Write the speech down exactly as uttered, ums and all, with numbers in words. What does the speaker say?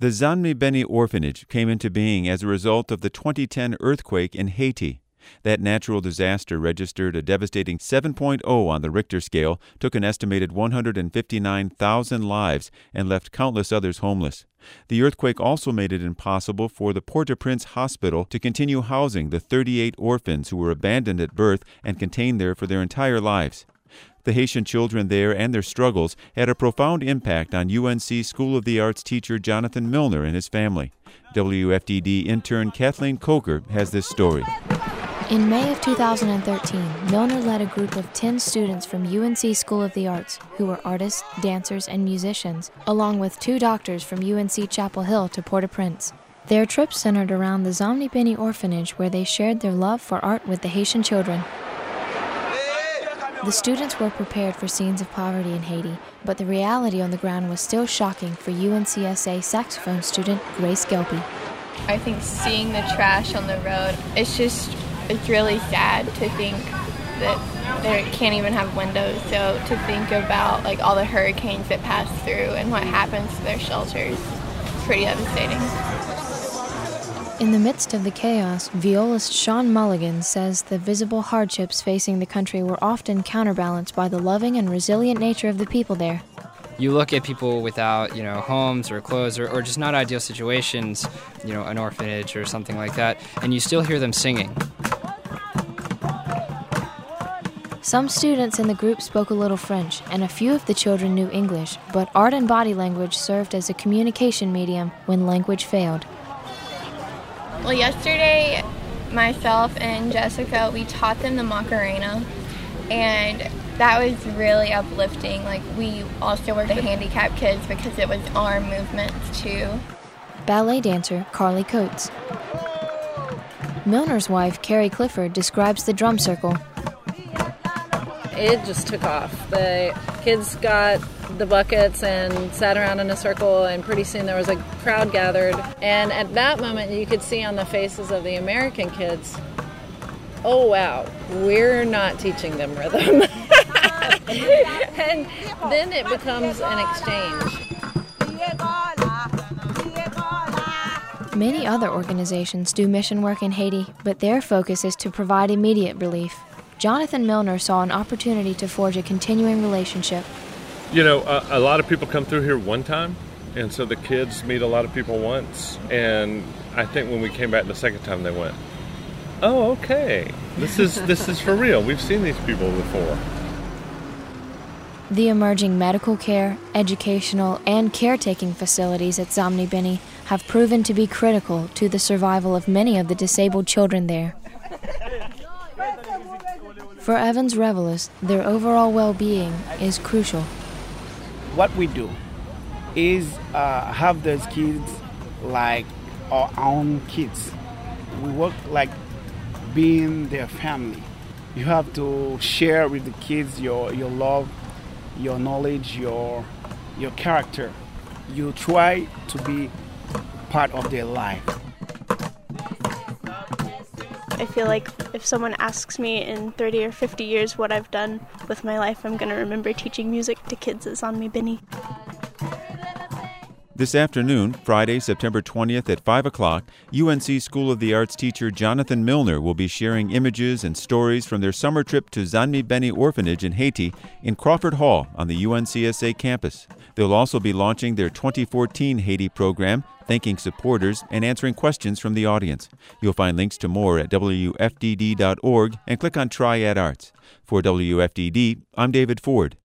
The Zanmi Beni Orphanage came into being as a result of the twenty ten earthquake in Haiti. That natural disaster registered a devastating seven point oh on the Richter scale, took an estimated one hundred fifty-nine thousand lives, and left countless others homeless. The earthquake also made it impossible for the Port-au-Prince Hospital to continue housing the thirty-eight orphans who were abandoned at birth and contained there for their entire lives. The Haitian children there and their struggles had a profound impact on U N C School of the Arts teacher Jonathan Milner and his family. W F D D intern Kathleen Coker has this story. In May of two thousand thirteen, Milner led a group of ten students from U N C School of the Arts, who were artists, dancers, and musicians, along with two doctors from U N C Chapel Hill to Port-au-Prince. Their trip centered around the Zanmi Beni Orphanage, where they shared their love for art with the Haitian children. The students were prepared for scenes of poverty in Haiti, but the reality on the ground was still shocking for U N C S A saxophone student Grace Gelpy. I think seeing the trash on the road, it's just, it's really sad to think that they can't even have windows. So to think about like all the hurricanes that pass through and what happens to their shelters, it's pretty devastating. In the midst of the chaos, violist Sean Mulligan says the visible hardships facing the country were often counterbalanced by the loving and resilient nature of the people there. You look at people without, you know, homes or clothes or, or just not ideal situations, you know, an orphanage or something like that, and you still hear them singing. Some students in the group spoke a little French, and a few of the children knew English, but art and body language served as a communication medium when language failed. Well, yesterday, myself and Jessica, we taught them the Macarena, and that was really uplifting. Like, we also were the handicapped kids because it was arm movements, too. Ballet dancer Carly Coates. Milner's wife, Carrie Clifford, describes the drum circle. It just took off. The kids got the buckets and sat around in a circle, and pretty soon there was a crowd gathered. And at that moment, you could see on the faces of the American kids, oh wow, we're not teaching them rhythm. And then it becomes an exchange. Many other organizations do mission work in Haiti, but their focus is to provide immediate relief. Jonathan Milner saw an opportunity to forge a continuing relationship. You know, a, a lot of people come through here one time, and so the kids meet a lot of people once. And I think when we came back the second time, they went, "Oh, okay, this is this is for real. We've seen these people before." The emerging medical care, educational, and caretaking facilities at Zanmi Beni have proven to be critical to the survival of many of the disabled children there. For Evans Revelis, their overall well-being is crucial. What we do is uh, have those kids like our own kids. We work like being their family. You have to share with the kids your, your love, your knowledge, your, your character. You try to be part of their life. I feel like if someone asks me in thirty or fifty years what I've done with my life, I'm going to remember teaching music to kids at Zanmi Beni. This afternoon, Friday, September twentieth at five o'clock, U N C School of the Arts teacher Jonathan Milner will be sharing images and stories from their summer trip to Zanmi Beni Orphanage in Haiti in Crawford Hall on the U N C S A campus. They'll also be launching their twenty fourteen Haiti program, thanking supporters and answering questions from the audience. You'll find links to more at W F D D dot org and click on Triad Arts. For W F D D, I'm David Ford.